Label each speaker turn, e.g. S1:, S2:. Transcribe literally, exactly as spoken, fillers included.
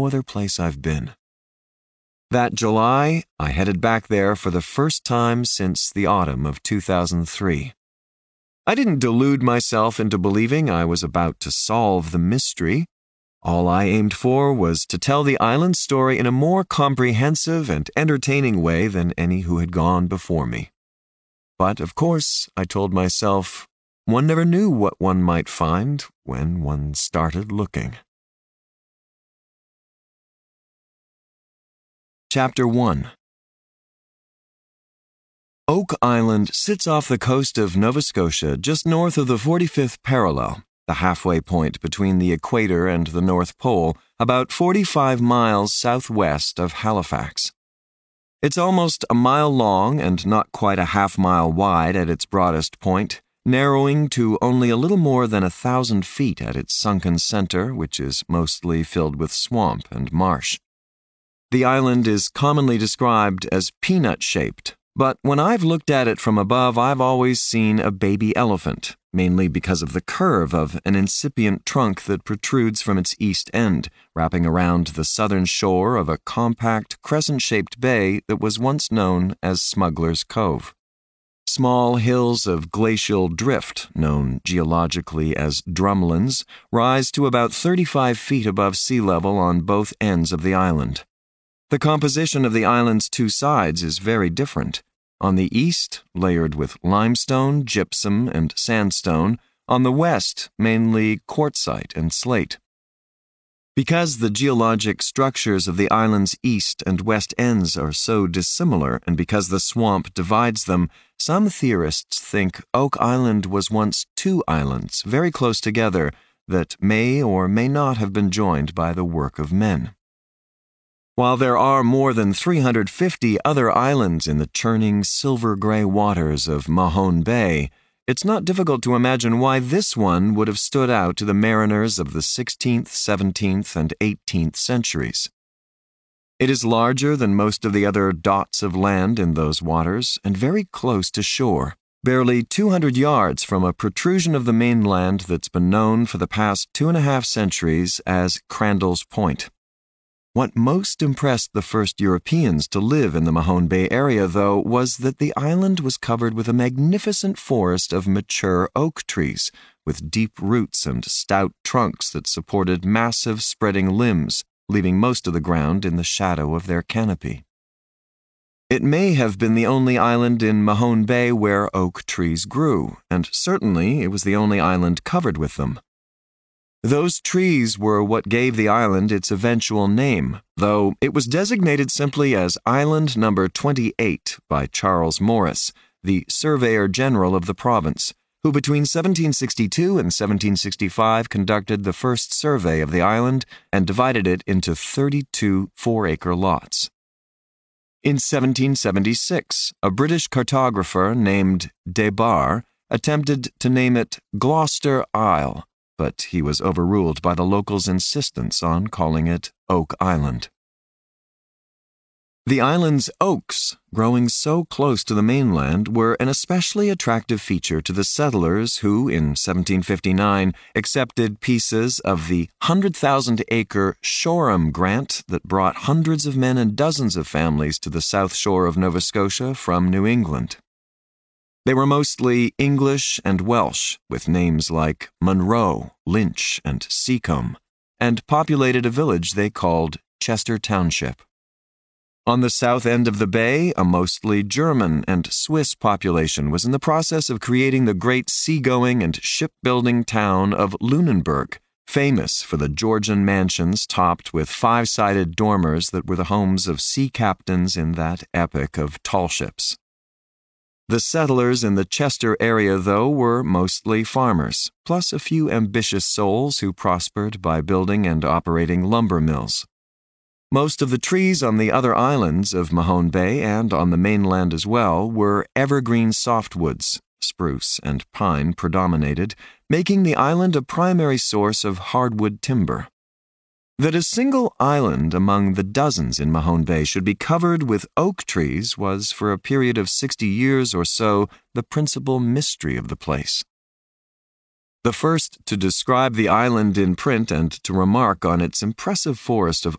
S1: no other place I've been. That July, I headed back there for the first time since the autumn of two thousand three. I didn't delude myself into believing I was about to solve the mystery. All I aimed for was to tell the island's story in a more comprehensive and entertaining way than any who had gone before me. But, of course, I told myself, one never knew what one might find when one started looking. Chapter one. Oak Island sits off the coast of Nova Scotia just north of the forty-fifth parallel, the halfway point between the equator and the North Pole, about forty-five miles southwest of Halifax. It's almost a mile long and not quite a half mile wide at its broadest point, narrowing to only a little more than a thousand feet at its sunken center, which is mostly filled with swamp and marsh. The island is commonly described as peanut-shaped, but when I've looked at it from above, I've always seen a baby elephant, mainly because of the curve of an incipient trunk that protrudes from its east end, wrapping around the southern shore of a compact, crescent-shaped bay that was once known as Smuggler's Cove. Small hills of glacial drift, known geologically as drumlins, rise to about thirty-five feet above sea level on both ends of the island. The composition of the island's two sides is very different. On the east, layered with limestone, gypsum, and sandstone. On the west, mainly quartzite and slate. Because the geologic structures of the island's east and west ends are so dissimilar, and because the swamp divides them, some theorists think Oak Island was once two islands very close together that may or may not have been joined by the work of men. While there are more than three hundred fifty other islands in the churning silver-gray waters of Mahone Bay, it's not difficult to imagine why this one would have stood out to the mariners of the sixteenth, seventeenth, and eighteenth centuries. It is larger than most of the other dots of land in those waters and very close to shore, barely two hundred yards from a protrusion of the mainland that's been known for the past two and a half centuries as Crandall's Point. What most impressed the first Europeans to live in the Mahone Bay area, though, was that the island was covered with a magnificent forest of mature oak trees, with deep roots and stout trunks that supported massive spreading limbs, leaving most of the ground in the shadow of their canopy. It may have been the only island in Mahone Bay where oak trees grew, and certainly it was the only island covered with them. Those trees were what gave the island its eventual name, though it was designated simply as Island Number twenty-eight by Charles Morris, the Surveyor General of the province, who between seventeen sixty-two and seventeen sixty-five conducted the first survey of the island and divided it into thirty-two four-acre lots. In seventeen seventy-six, a British cartographer named Des Barres attempted to name it Gloucester Isle, but he was overruled by the locals' insistence on calling it Oak Island. The island's oaks, growing so close to the mainland, were an especially attractive feature to the settlers who, in seventeen fifty-nine, accepted pieces of the one hundred thousand acre Shoreham Grant that brought hundreds of men and dozens of families to the south shore of Nova Scotia from New England. They were mostly English and Welsh, with names like Monroe, Lynch, and Seacombe, and populated a village they called Chester Township. On the south end of the bay, a mostly German and Swiss population was in the process of creating the great seagoing and shipbuilding town of Lunenburg, famous for the Georgian mansions topped with five-sided dormers that were the homes of sea captains in that epic of tall ships. The settlers in the Chester area, though, were mostly farmers, plus a few ambitious souls who prospered by building and operating lumber mills. Most of the trees on the other islands of Mahone Bay and on the mainland as well were evergreen softwoods. Spruce and pine predominated, making the island a primary source of hardwood timber. That a single island among the dozens in Mahone Bay should be covered with oak trees was, for a period of sixty years or so, the principal mystery of the place. The first to describe the island in print and to remark on its impressive forest of